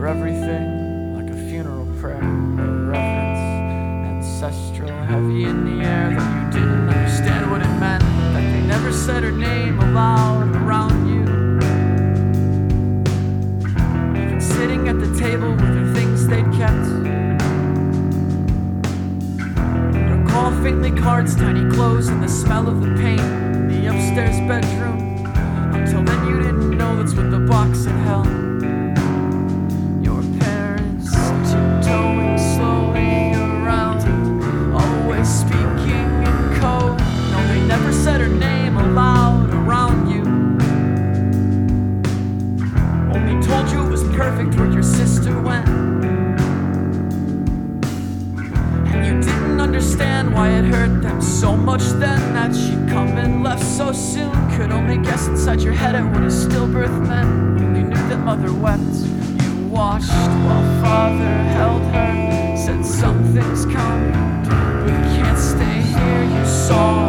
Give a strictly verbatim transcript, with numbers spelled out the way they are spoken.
for everything, like a funeral prayer, a reverence, ancestral, heavy in the air, that you didn't understand what it meant, that they never said her name aloud around you. Even sitting at the table with her things they'd kept. Recall faintly cards, tiny clothes, and the smell of the paint in the upstairs bedroom. Until then you didn't know that's what the box had held. Your parents tiptoeing slowly around, always speaking in code. No, they never said her name aloud around you. Only told you it was perfect where your sister went. And you didn't understand why it hurt them so much then, that she'd come and left so soon. Could only guess inside your head at what a stillbirth meant. Only knew that mother wept. You watched while father held her, said something's coming, we can't stay here. You saw